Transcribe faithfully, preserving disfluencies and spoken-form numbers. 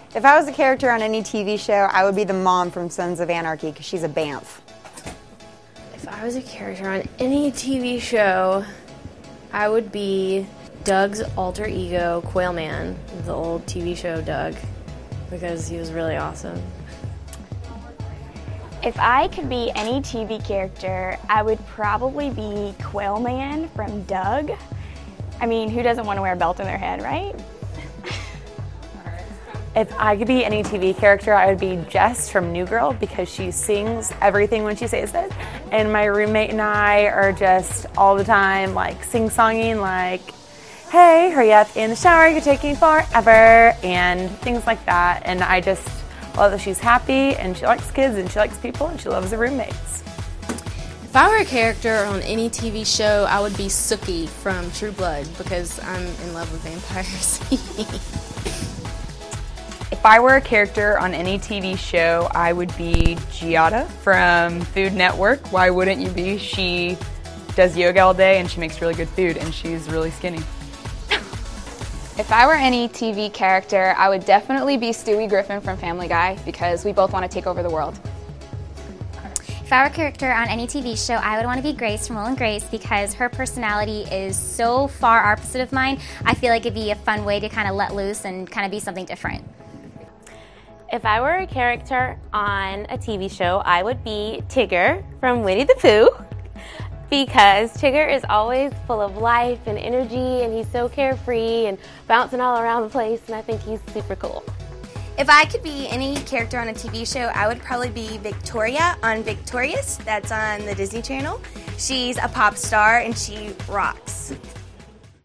If I was a character on any T V show, I would be the mom from Sons of Anarchy because she's a Banff. If I was a character on any T V show, I would be Doug's alter ego, Quailman, the old T V show Doug, because he was really awesome. If I could be any T V character, I would probably be Quailman from Doug. I mean, who doesn't want to wear a belt in their head, right? If I could be any T V character, I would be Jess from New Girl because she sings everything when she says it. And my roommate and I are just all the time like sing-songing like, hey, hurry up in the shower, you're taking forever, and things like that. And I just love that she's happy and she likes kids and she likes people and she loves her roommates. If I were a character on any T V show, I would be Sookie from True Blood because I'm in love with vampires. If I were a character on any T V show, I would be Giada from Food Network. Why wouldn't you be? She does yoga all day and she makes really good food and she's really skinny. If I were any T V character, I would definitely be Stewie Griffin from Family Guy because we both want to take over the world. If I were a character on any T V show, I would want to be Grace from Will and Grace because her personality is so far opposite of mine. I feel like it'd be a fun way to kind of let loose and kind of be something different. If I were a character on a T V show, I would be Tigger from Winnie the Pooh because Tigger is always full of life and energy and he's so carefree and bouncing all around the place, and I think he's super cool. If I could be any character on a T V show, I would probably be Victoria on Victorious. That's on the Disney Channel. She's a pop star and she rocks.